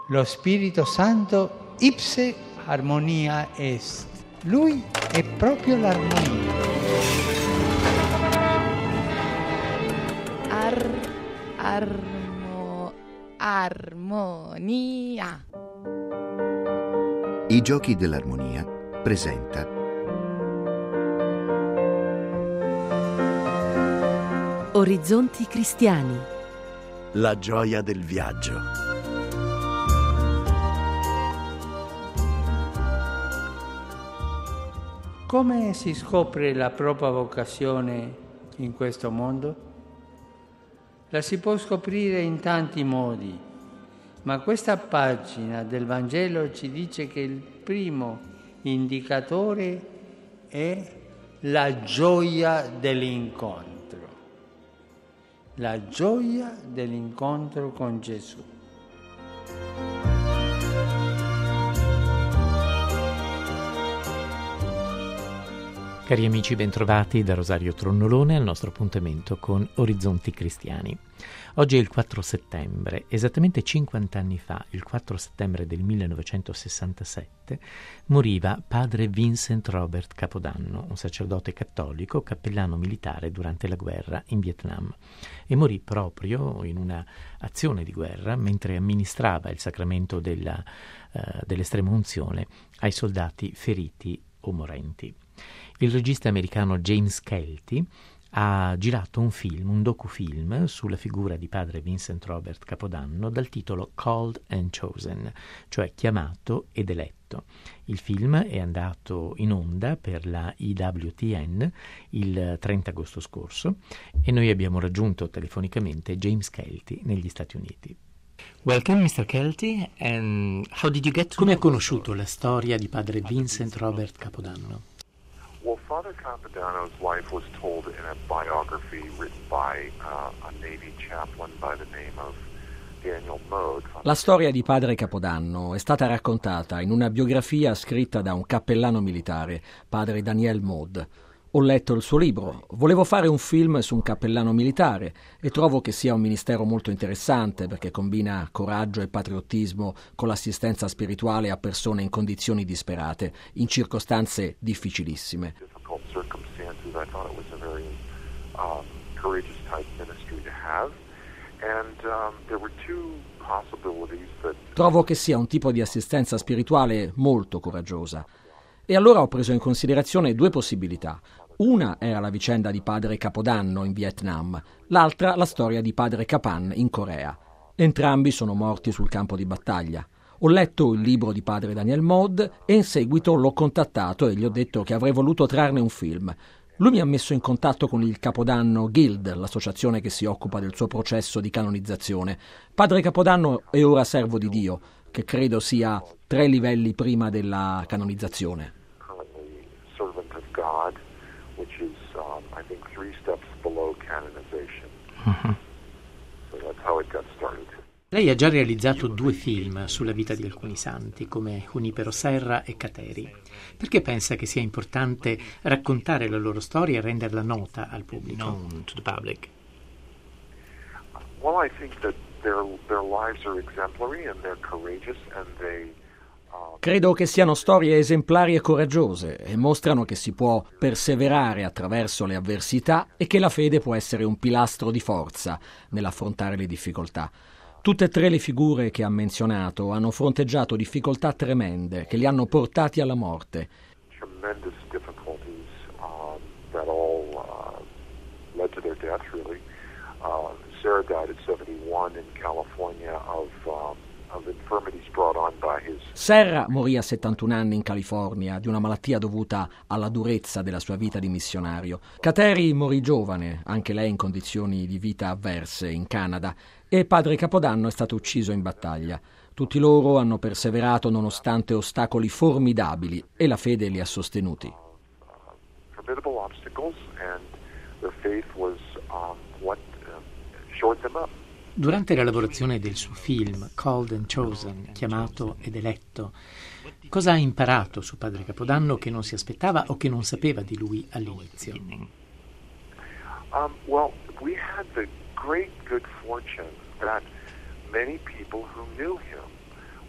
Lo Spirito Santo ipse armonia est. Lui è proprio l'armonia. Armonia. I Giochi dell'Armonia presenta Orizzonti cristiani. La gioia del viaggio. Come si scopre la propria vocazione in questo mondo? La si può scoprire in tanti modi, ma questa pagina del Vangelo ci dice che il primo indicatore è la gioia dell'incontro. La gioia dell'incontro con Gesù. Cari amici, bentrovati da Rosario Tronnolone al nostro appuntamento con Orizzonti Cristiani. Oggi è il 4 settembre, esattamente 50 anni fa, il 4 settembre del 1967, moriva padre Vincent Robert Capodanno, un sacerdote cattolico, cappellano militare durante la guerra in Vietnam, e morì proprio in una azione di guerra mentre amministrava il sacramento dell'estrema unzione ai soldati feriti o morenti. Il regista americano James Kelty ha girato un docufilm sulla figura di padre Vincent Robert Capodanno dal titolo Called and Chosen, cioè chiamato ed eletto. Il film è andato in onda per la EWTN il 30 agosto scorso e noi abbiamo raggiunto telefonicamente James Kelty negli Stati Uniti. Welcome, Mr. Kelty, and how did you get to... Come ha conosciuto la storia di padre Vincent Robert Capodanno? Well, Father Capodanno's life was told in a biography written by a Navy chaplain by the name of Daniel Mode. La storia di padre Capodanno è stata raccontata in una biografia scritta da un cappellano militare, padre Daniel Mode. Ho letto il suo libro, volevo fare un film su un cappellano militare e trovo che sia un ministero molto interessante perché combina coraggio e patriottismo con l'assistenza spirituale a persone in condizioni disperate, in circostanze difficilissime. Trovo che sia un tipo di assistenza spirituale molto coraggiosa. E allora ho preso in considerazione due possibilità. Una era la vicenda di padre Capodanno in Vietnam, l'altra la storia di padre Capan in Corea. Entrambi sono morti sul campo di battaglia. Ho letto il libro di padre Daniel Mode e in seguito l'ho contattato e gli ho detto che avrei voluto trarne un film. Lui mi ha messo in contatto con il Capodanno Guild, l'associazione che si occupa del suo processo di canonizzazione. Padre Capodanno è ora servo di Dio, che credo sia 3 livelli prima della canonizzazione. Which is, I think, 3 steps below canonization. So that's how it got started. Lei ha già realizzato 2 film sulla vita di alcuni santi, come Junipero Serra e Kateri. Perché pensa che sia importante raccontare la loro storia e renderla nota al pubblico? To the public. Well, I think that their lives are exemplary and they're courageous and they... Credo che siano storie esemplari e coraggiose e mostrano che si può perseverare attraverso le avversità e che la fede può essere un pilastro di forza nell'affrontare le difficoltà. Tutte e 3 le figure che ha menzionato hanno fronteggiato difficoltà tremende che li hanno portati alla morte. Tremendous difficulties that all led to their death, really. Sarah died at 71 in California of infirmities brought on by his... Serra morì a 71 anni in California di una malattia dovuta alla durezza della sua vita di missionario. Kateri morì giovane, anche lei in condizioni di vita avverse, in Canada, e padre Capodanno è stato ucciso in battaglia. Tutti loro hanno perseverato nonostante ostacoli formidabili e la fede li ha sostenuti. Formidable obstacles and their faith was what shored them up. Durante la lavorazione del suo film Called and Chosen, chiamato ed eletto, cosa ha imparato su padre Capodanno che non si aspettava o che non sapeva di lui all'inizio? Well, we had the great good fortune that many people who knew him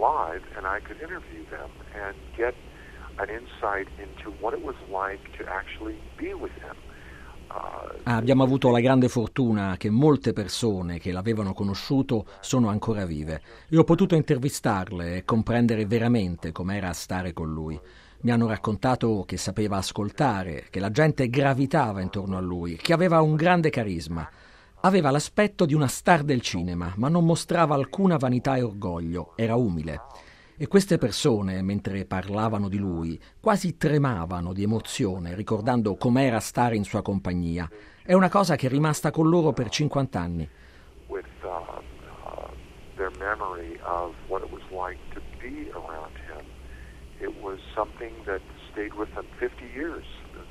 alive, and I could interview them and get an insight into what it was like to actually be with him. Abbiamo avuto la grande fortuna che molte persone che l'avevano conosciuto sono ancora vive. Io ho potuto intervistarle e comprendere veramente com'era stare con lui. Mi hanno raccontato che sapeva ascoltare, che la gente gravitava intorno a lui, che aveva un grande carisma. Aveva l'aspetto di una star del cinema, ma non mostrava alcuna vanità e orgoglio, era umile. E queste persone, mentre parlavano di lui, quasi tremavano di emozione, ricordando com'era stare in sua compagnia. È una cosa che è rimasta con loro per 50 anni. With their memory of what it was like to be around him, it was something that stayed with them 50 years.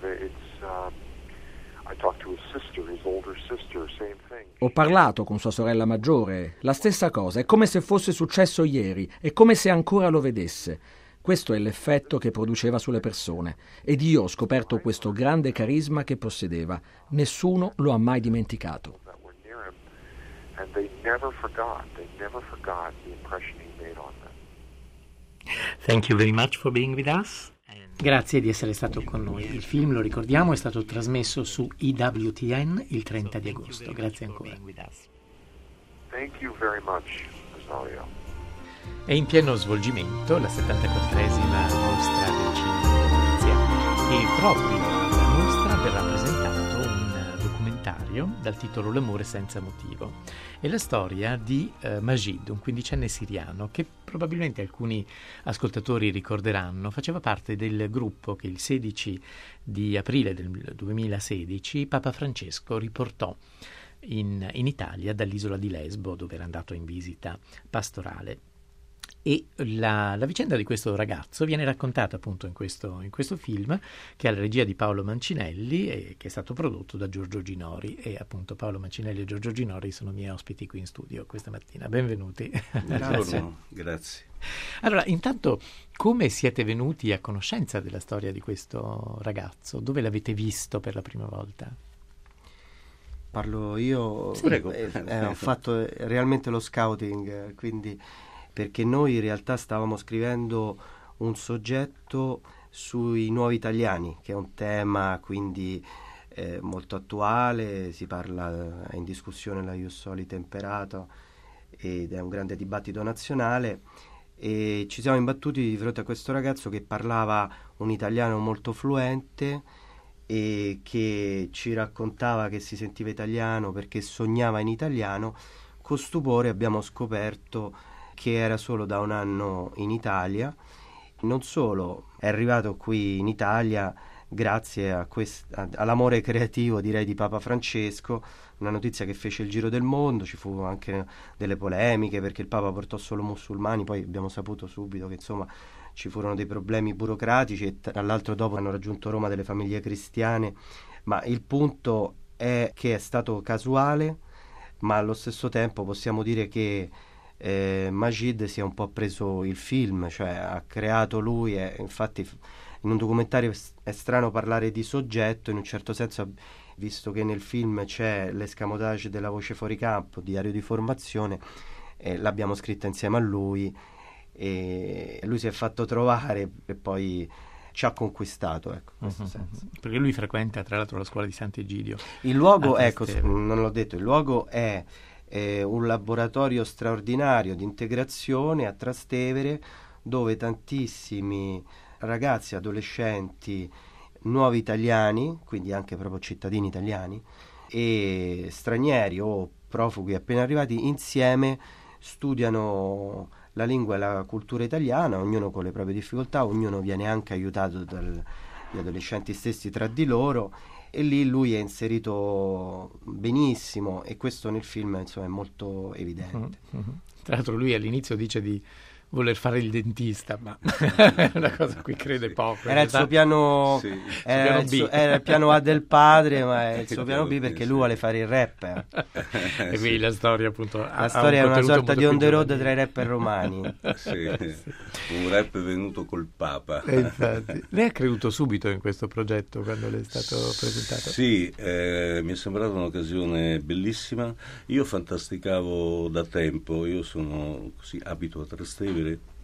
I talked to his sister, his older sister, same thing. Ho parlato con sua sorella maggiore, la stessa cosa, è come se fosse successo ieri, è come se ancora lo vedesse. Questo è l'effetto che produceva sulle persone ed io ho scoperto questo grande carisma che possedeva. Nessuno lo ha mai dimenticato. And they never forgot the impression he made on them. Thank you very much for being with us. Grazie di essere stato con noi. Il film, lo ricordiamo, è stato trasmesso su IWTN il 30 di agosto. Grazie ancora. Thank you very much, Rosario. È in pieno svolgimento la 74esima mostra del cinema di Venezia e proprio alla mostra verrà presentato un documentario dal titolo L'amore senza motivo. È la storia di Majid, un quindicenne siriano che probabilmente alcuni ascoltatori ricorderanno, faceva parte del gruppo che il 16 di aprile del 2016 Papa Francesco riportò in Italia dall'isola di Lesbo, dove era andato in visita pastorale. E la vicenda di questo ragazzo viene raccontata appunto in questo film, che ha la regia di Paolo Mancinelli e che è stato prodotto da Giorgio Ginori, e appunto Paolo Mancinelli e Giorgio Ginori sono i miei ospiti qui in studio questa mattina. Benvenuti. Grazie. Allora, intanto, come siete venuti a conoscenza della storia di questo ragazzo? Dove l'avete visto per la prima volta? Parlo io? Sì. Prego. Ho fatto realmente lo scouting, quindi perché noi in realtà stavamo scrivendo un soggetto sui nuovi italiani, che è un tema quindi molto attuale, si parla, è in discussione la Ius Soli Temperato ed è un grande dibattito nazionale, e ci siamo imbattuti di fronte a questo ragazzo che parlava un italiano molto fluente e che ci raccontava che si sentiva italiano perché sognava in italiano. Con stupore abbiamo scoperto che era solo da un anno in Italia. Non solo, è arrivato qui in Italia grazie all'amore creativo, direi, di Papa Francesco, una notizia che fece il giro del mondo. Ci fu anche delle polemiche perché il Papa portò solo musulmani, poi abbiamo saputo subito che insomma ci furono dei problemi burocratici e tra l'altro dopo hanno raggiunto Roma delle famiglie cristiane, ma il punto è che è stato casuale, ma allo stesso tempo possiamo dire che Majid si è un po' preso il film, cioè ha creato lui, e infatti in un documentario è strano parlare di soggetto, in un certo senso, visto che nel film c'è l'escamotage della voce fuori campo, diario di formazione, l'abbiamo scritta insieme a lui e lui si è fatto trovare e poi ci ha conquistato, ecco, in questo senso. Perché lui frequenta tra l'altro la scuola di Sant'Egidio. Il luogo, ecco, non l'ho detto, il luogo è un laboratorio straordinario di integrazione a Trastevere, dove tantissimi ragazzi, adolescenti, nuovi italiani, quindi anche proprio cittadini italiani, e stranieri o profughi appena arrivati, insieme studiano la lingua e la cultura italiana, ognuno con le proprie difficoltà, ognuno viene anche aiutato dagli adolescenti stessi tra di loro, e lì lui è inserito benissimo, e questo nel film insomma è molto evidente. Tra l'altro lui all'inizio dice di voler fare il dentista, ma è una cosa a cui crede poco. Era il suo piano, sì. era il piano A del padre, ma è il suo piano B perché lui vuole fare il rapper. E quindi la storia appunto la storia è una sorta di on the road tra i rapper romani. Sì, un rap venuto col Papa. Infatti. Lei ha creduto subito in questo progetto quando le è stato presentato? Sì, mi è sembrata un'occasione bellissima. Io fantasticavo da tempo, io sono così, abito a Trastevere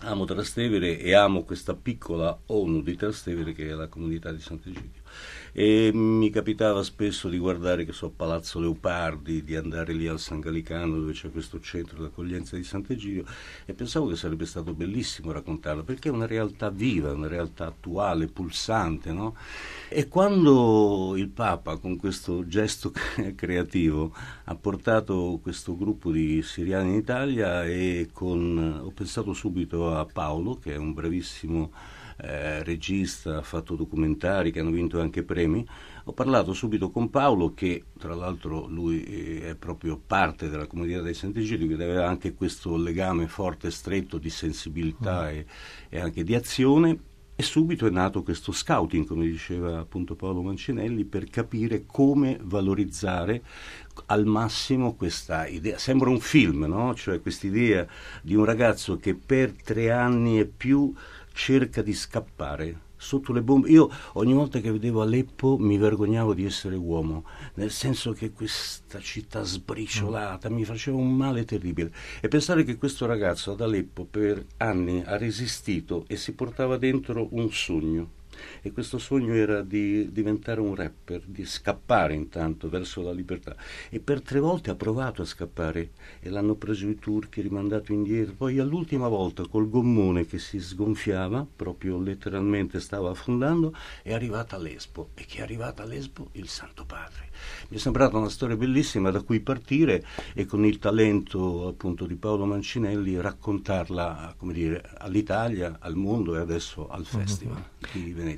amo Trastevere e amo questa piccola ONU di Trastevere che è la comunità di Sant'Egidio. E mi capitava spesso di guardare, che so, Palazzo Leopardi, di andare lì al San Gallicano dove c'è questo centro d'accoglienza di Sant'Egidio, e pensavo che sarebbe stato bellissimo raccontarlo, perché è una realtà viva, una realtà attuale, pulsante, no? E quando il Papa, con questo gesto creativo, ha portato questo gruppo di siriani in Italia, ho pensato subito a Paolo, che è un bravissimo regista, ha fatto documentari che hanno vinto anche premi. Ho parlato subito con Paolo, che tra l'altro lui è proprio parte della comunità dei Sant'Egidio, che aveva anche questo legame forte e stretto di sensibilità e anche di azione, e subito è nato questo scouting, come diceva appunto Paolo Mancinelli, per capire come valorizzare al massimo questa idea. Sembra un film, no? Cioè quest'idea di un ragazzo che per 3 anni e più cerca di scappare sotto le bombe. Io ogni volta che vedevo Aleppo mi vergognavo di essere uomo, nel senso che questa città sbriciolata mi faceva un male terribile, e pensare che questo ragazzo ad Aleppo per anni ha resistito e si portava dentro un sogno, e questo sogno era di diventare un rapper, di scappare intanto verso la libertà, e per 3 volte ha provato a scappare e l'hanno preso i turchi, rimandato indietro, poi all'ultima volta col gommone che si sgonfiava, proprio letteralmente stava affondando, è arrivata a Lesbo, e che è arrivata a Lesbo il Santo Padre. Mi è sembrata una storia bellissima da cui partire, e con il talento appunto di Paolo Mancinelli raccontarla, come dire, all'Italia, al mondo e adesso al Festival di Venezia.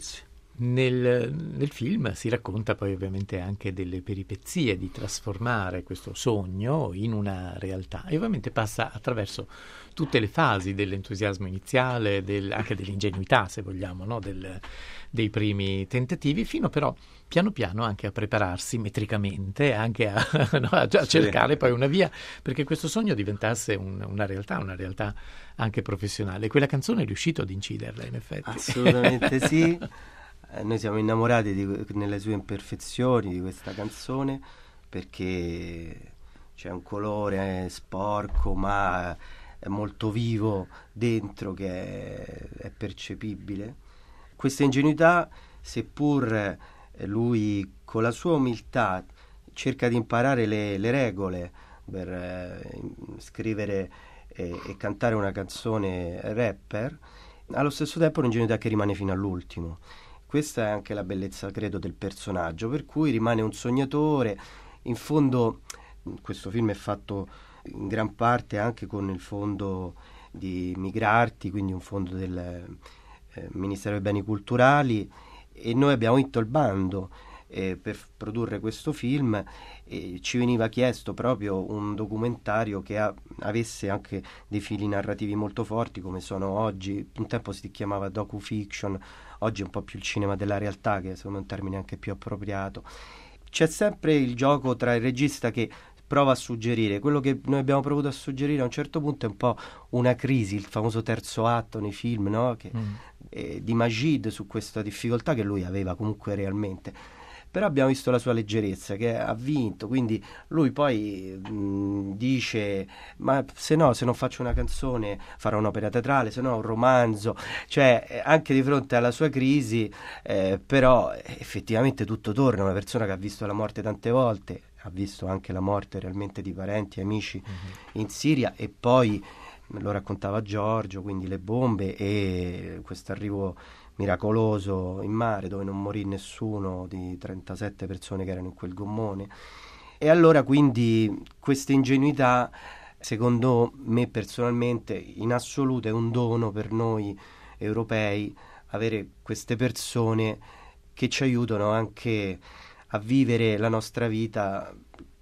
Nel film si racconta poi ovviamente anche delle peripezie di trasformare questo sogno in una realtà, e ovviamente passa attraverso tutte le fasi dell'entusiasmo iniziale, anche dell'ingenuità, se vogliamo, no? Dei primi tentativi, fino però piano piano anche a prepararsi metricamente, anche a cercare poi una via perché questo sogno diventasse una realtà anche professionale. Quella canzone è riuscito ad inciderla, in effetti. Assolutamente sì. Noi siamo innamorati nelle sue imperfezioni di questa canzone, perché c'è un colore sporco ma è molto vivo dentro, che è percepibile. Questa ingenuità, seppur lui con la sua umiltà cerca di imparare le regole per scrivere e cantare una canzone rapper, allo stesso tempo un'ingenuità che rimane fino all'ultimo. Questa è anche la bellezza, credo, del personaggio, per cui rimane un sognatore. In fondo questo film è fatto in gran parte anche con il fondo di Migrarti, quindi un fondo del Ministero dei Beni Culturali, e noi abbiamo vinto il bando per produrre questo film, e ci veniva chiesto proprio un documentario che avesse anche dei fili narrativi molto forti, come sono oggi. Un tempo si chiamava docu-fiction, oggi è un po' più il cinema della realtà, che secondo me è un termine anche più appropriato. C'è sempre il gioco tra il regista che prova a suggerire, quello che noi abbiamo provato a suggerire a un certo punto è un po' una crisi, il famoso terzo atto nei film, no? Di Majid, su questa difficoltà che lui aveva comunque realmente. Però abbiamo visto la sua leggerezza, che ha vinto, quindi lui poi dice: ma se non faccio una canzone farò un'opera teatrale, se no un romanzo, cioè anche di fronte alla sua crisi, però effettivamente tutto torna. Una persona che ha visto la morte tante volte, ha visto anche la morte realmente di parenti, amici in Siria, e poi lo raccontava Giorgio, quindi le bombe e questo arrivo miracoloso in mare dove non morì nessuno di 37 persone che erano in quel gommone. E allora quindi questa ingenuità, secondo me personalmente, in assoluto è un dono per noi europei, avere queste persone che ci aiutano anche a vivere la nostra vita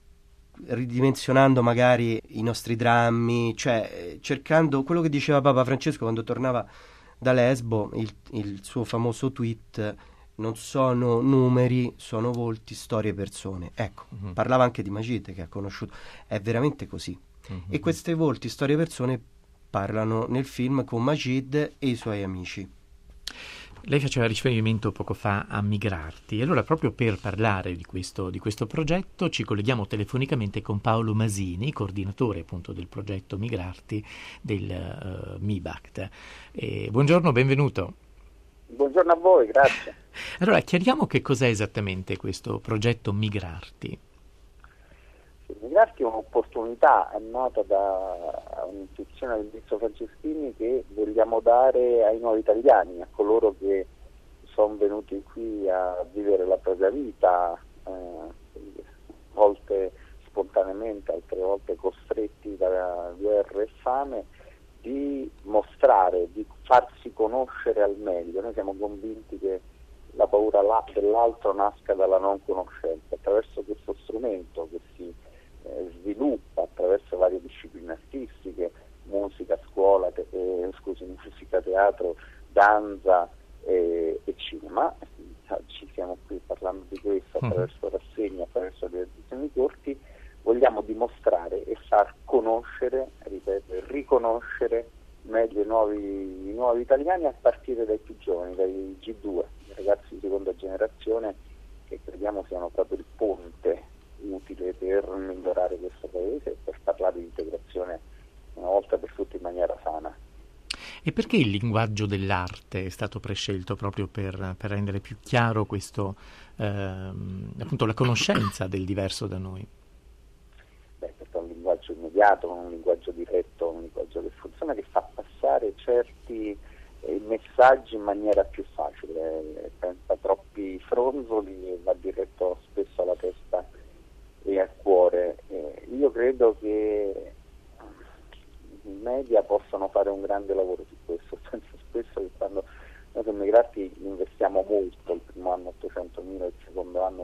ridimensionando magari i nostri drammi, cioè cercando quello che diceva Papa Francesco quando tornava da Lesbo, il suo famoso tweet: non sono numeri, sono volti, storie, persone. Ecco, parlava anche di Majid, che ha conosciuto. È veramente così. E queste volti, storie, persone parlano nel film con Majid e i suoi amici. Lei faceva riferimento poco fa a Migrarti, e allora proprio per parlare di questo progetto ci colleghiamo telefonicamente con Paolo Masini, coordinatore appunto del progetto Migrarti del MIBACT. Buongiorno, benvenuto. Buongiorno a voi, grazie. Allora, chiariamo che cos'è esattamente questo progetto Migrarti. Migrarti è un'opportunità, è nata da un'istituzione del ministro Franceschini che vogliamo dare ai nuovi italiani, a coloro che sono venuti qui a vivere la propria vita, volte spontaneamente, altre volte costretti da guerre e fame, di mostrare, di farsi conoscere al meglio. Noi siamo convinti che la paura dell'altro nasca dalla non conoscenza. Attraverso questo strumento che si sviluppa attraverso varie discipline artistiche, musica, musica, teatro, danza e cinema. Ci siamo qui parlando di questo attraverso rassegne, attraverso le edizioni corti. Vogliamo dimostrare e far conoscere, ripeto, e riconoscere meglio i nuovi italiani, a partire dai più giovani, dai G2, i ragazzi di seconda generazione, che crediamo siano proprio il ponte utile per migliorare questo paese e per parlare di integrazione una volta per tutte in maniera sana. E perché il linguaggio dell'arte è stato prescelto proprio per rendere più chiaro questo, appunto, la conoscenza del diverso da noi? Perché è un linguaggio immediato, un linguaggio diretto, un linguaggio che funziona, che fa passare certi messaggi in maniera più facile, senza troppi fronzoli, e va diretto spesso alla testa e al cuore. Io credo che i media possano fare un grande lavoro su questo. Penso spesso che quando noi con Migrarti investiamo molto, il primo anno 800.000, il secondo anno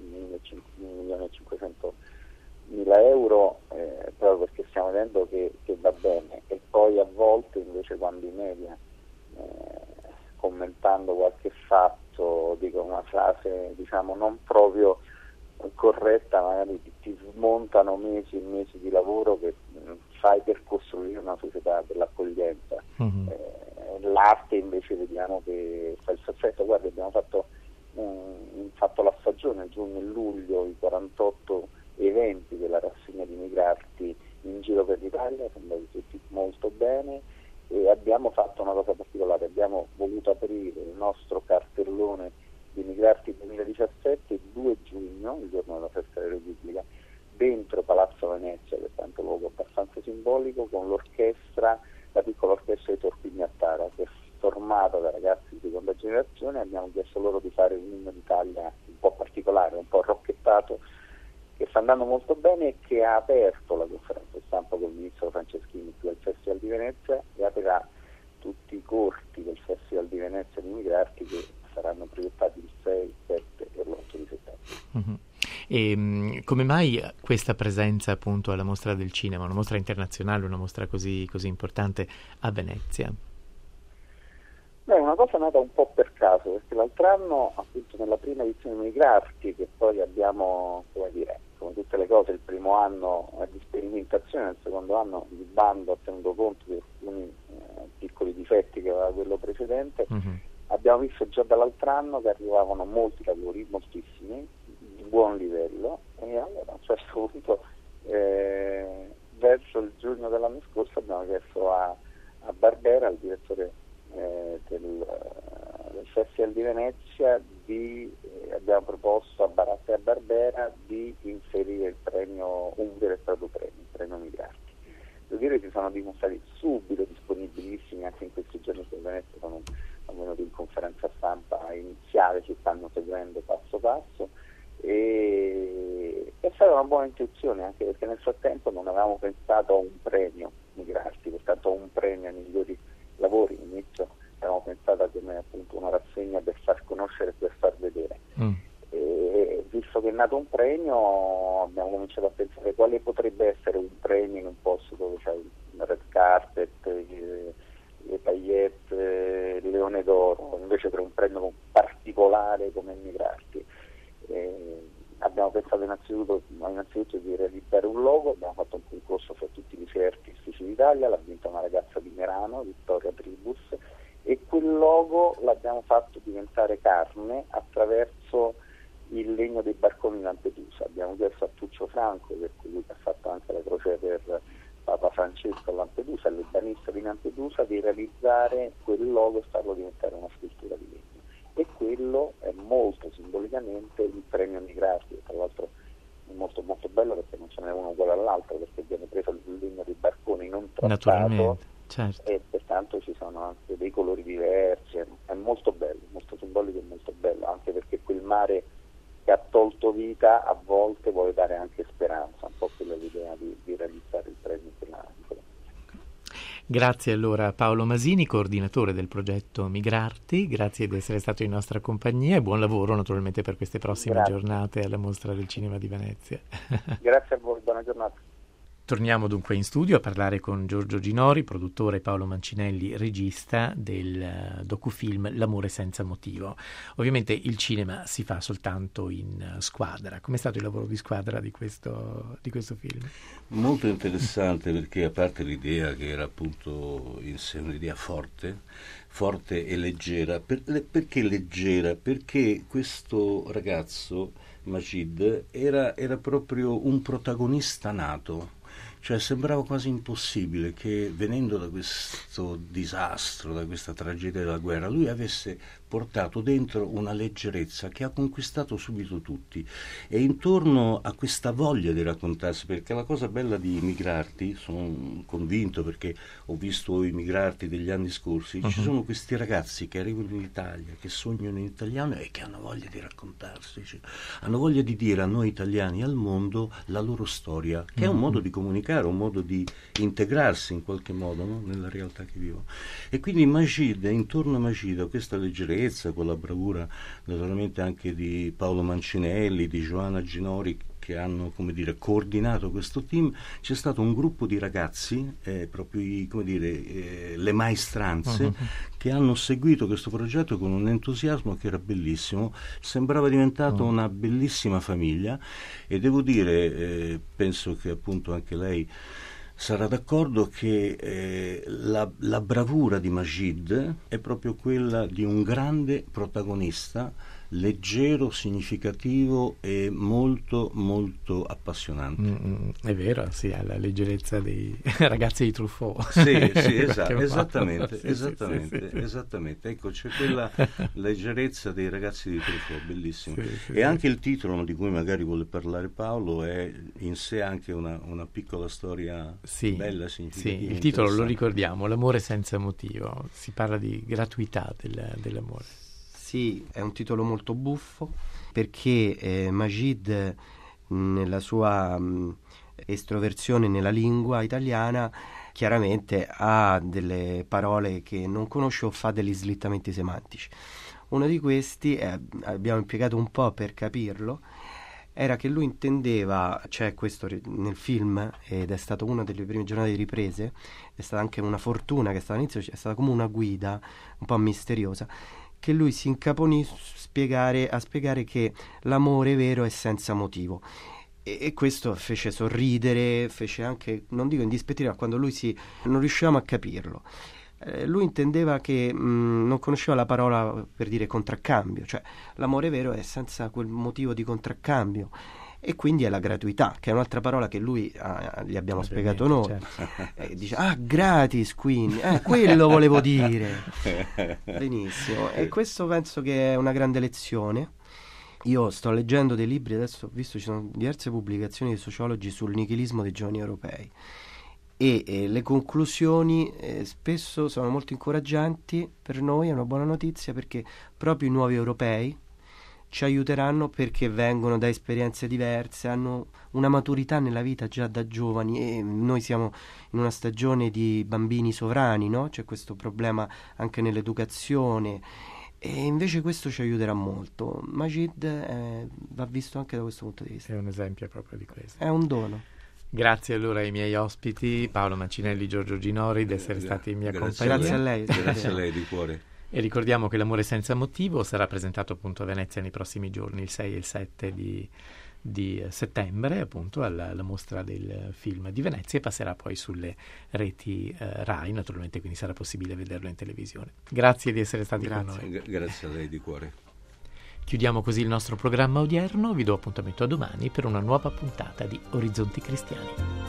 1.500.000 euro, proprio perché stiamo vedendo che va bene, e poi a volte invece quando i media, commentando qualche fatto, dicono una frase diciamo non proprio corretta, magari ti smontano mesi e mesi di lavoro che fai per costruire una società dell'accoglienza. L'arte invece vediamo che fa il suo effetto. Guarda, abbiamo fatto la stagione, giugno e luglio, i 48 eventi della rassegna di Migrarti in giro per l'Italia, sono andati tutti molto bene, e abbiamo fatto una cosa particolare: abbiamo voluto aprire il nostro cartellone di Migrarti 2017 il 2 giugno, il giorno della festa della Repubblica, dentro Palazzo Venezia, che è tanto luogo abbastanza simbolico, con l'orchestra, la piccola orchestra di Torpigni Attara, che è formata da ragazzi di seconda generazione. Abbiamo chiesto loro di fare un inno d'Italia un po' particolare, un po' rocchettato, che sta andando molto bene e che ha aperto la conferenza stampa con il ministro Franceschini qui al Festival di Venezia, e aprirà tutti i corti del Festival di Venezia di Migrarti, che saranno proiettati il 6, il 7 e l'8 di settembre. E come mai questa presenza appunto alla Mostra del Cinema, una mostra internazionale, una mostra così importante a Venezia? Beh, una cosa nata un po' per caso, perché l'altro anno, appunto nella prima edizione di Migrarti, che poi abbiamo, come tutte le cose, il primo anno è di sperimentazione, il secondo anno di bando, ha tenuto conto di alcuni piccoli difetti che aveva quello precedente. Abbiamo visto già dall'altro anno che arrivavano molti lavori, moltissimi, di buon livello, e allora a un certo punto, verso il giugno dell'anno scorso, abbiamo chiesto a Barbera, al direttore del Festival di Venezia, abbiamo proposto a Baratti e a Barbera di inserire il premio, un vero e proprio premio, il premio Migrarti. Devo dire che si sono dimostrati subito disponibilissimi, anche in questi giorni che a Venezia sono venuti in conferenza stampa iniziale, ci stanno seguendo passo passo, e è stata una buona intuizione, anche perché nel frattempo non avevamo pensato a un premio Migrarti, pertanto a un premio ai migliori lavori. All'inizio avevamo pensato a come appunto una rassegna per far conoscere e per far vedere. E visto che è nato un premio, abbiamo cominciato a pensare quale potrebbe essere un premio in un posto dove c'è il red carpet, le paillette, il leone d'oro, invece per un premio particolare come Migrarti. Abbiamo pensato innanzitutto di realizzare un logo. Abbiamo fatto un concorso fra tutti i licei artistici d'Italia, l'ha vinta una ragazza di Merano, Vittoria Tribus, e quel logo l'abbiamo fatto diventare carne attraverso il legno dei barconi di Lampedusa. Abbiamo chiesto a Tuccio Franco, che è colui che ha fatto anche la croce per Papa Francesco a Lampedusa, l'urbanista di Lampedusa, di realizzare quel logo e farlo diventare una scultura di legno. E quello è molto simbolicamente il premio Migrati, tra l'altro è molto molto bello perché non ce n'è uno uguale all'altro, perché viene preso il legno dei barconi non trattato, certo. E pertanto ci sono anche dei colori diversi, è molto bello, molto simbolico e molto bello, anche perché quel mare che ha tolto vita a volte vuole dare anche speranza, un po' quella l'idea di realizzare il premio di quella. Grazie allora a Paolo Masini, coordinatore del progetto Migrarti, grazie di essere stato in nostra compagnia e buon lavoro naturalmente per queste prossime giornate alla Mostra del Cinema di Venezia. Grazie a voi, buona giornata. Torniamo dunque in studio a parlare con Giorgio Ginori, produttore, e Paolo Mancinelli, regista del docufilm L'amore senza motivo. Ovviamente il cinema si fa soltanto in squadra. Com'è stato il lavoro di squadra di questo film? Molto interessante, perché a parte l'idea che era appunto in sé un'idea forte e leggera. Perché leggera? Perché questo ragazzo, Majid, era proprio un protagonista nato. Cioè sembrava quasi impossibile che, venendo da questo disastro, da questa tragedia della guerra, lui avesse portato dentro una leggerezza che ha conquistato subito tutti, e intorno a questa voglia di raccontarsi, perché la cosa bella di Migrarti, sono convinto perché ho visto i Migrarti degli anni scorsi, ci sono questi ragazzi che arrivano in Italia, che sognano in italiano e che hanno voglia di raccontarsi, cioè, hanno voglia di dire a noi italiani, al mondo, la loro storia, che è un modo di comunicare, un modo di integrarsi in qualche modo, no? Nella realtà che vivono. E quindi Majid, intorno a Majid, a questa leggerezza, con la bravura naturalmente anche di Paolo Mancinelli, di Joanna Ginori, che hanno, come dire, coordinato questo team, c'è stato un gruppo di ragazzi, proprio come dire, le maestranze, che hanno seguito questo progetto con un entusiasmo che era bellissimo, sembrava diventato una bellissima famiglia, e devo dire, penso che appunto anche lei sarà d'accordo che la bravura di Majid è proprio quella di un grande protagonista, leggero, significativo e molto molto appassionante. È vero, sì, ha la leggerezza dei ragazzi di Truffaut. Sì, esattamente. Ecco, c'è quella leggerezza dei ragazzi di Truffaut, bellissimo. E anche il titolo, di cui magari vuole parlare Paolo, è in sé anche una piccola storia bella, significativa. Sì, il titolo lo ricordiamo, L'amore senza motivo. Si parla di gratuità dell'amore. Sì, è un titolo molto buffo, perché Majid, nella sua estroversione nella lingua italiana, chiaramente ha delle parole che non conosce o fa degli slittamenti semantici. Uno di questi, abbiamo impiegato un po' per capirlo, era che lui intendeva, c'è questo nel film, ed è stato una delle prime giornate di riprese, è stata anche una fortuna che all'inizio è stata come una guida un po' misteriosa, che lui si incaponì a spiegare che l'amore vero è senza motivo, e questo fece sorridere, fece anche, non dico indispettire, ma quando non riuscivamo a capirlo. Lui intendeva che non conosceva la parola per dire contraccambio, cioè l'amore vero è senza quel motivo di contraccambio, e quindi è la gratuità, che è un'altra parola che lui gli abbiamo spiegato noi. Certo. Dice, gratis, quindi quello volevo dire. Benissimo, e questo penso che è una grande lezione. Io sto leggendo dei libri, adesso ho visto ci sono diverse pubblicazioni di sociologi sul nichilismo dei giovani europei, e le conclusioni spesso sono molto incoraggianti per noi. È una buona notizia, perché proprio i nuovi europei ci aiuteranno, perché vengono da esperienze diverse, hanno una maturità nella vita già da giovani, e noi siamo in una stagione di bambini sovrani, no? C'è questo problema anche nell'educazione, e invece questo ci aiuterà molto. Majid va visto anche da questo punto di vista. È un esempio proprio di questo. È un dono. Grazie allora ai miei ospiti, Paolo Mancinelli, Giorgio Ginori, di essere stati in mia compagnia. Grazie a lei. Grazie a lei di cuore. E ricordiamo che L'amore senza motivo sarà presentato appunto a Venezia nei prossimi giorni, il 6 e il 7 di di settembre, appunto alla mostra del film di Venezia, e passerà poi sulle reti Rai, naturalmente, quindi sarà possibile vederlo in televisione. Grazie di essere stati con noi. Grazie a lei di cuore. Chiudiamo così il nostro programma odierno, vi do appuntamento a domani per una nuova puntata di Orizzonti Cristiani.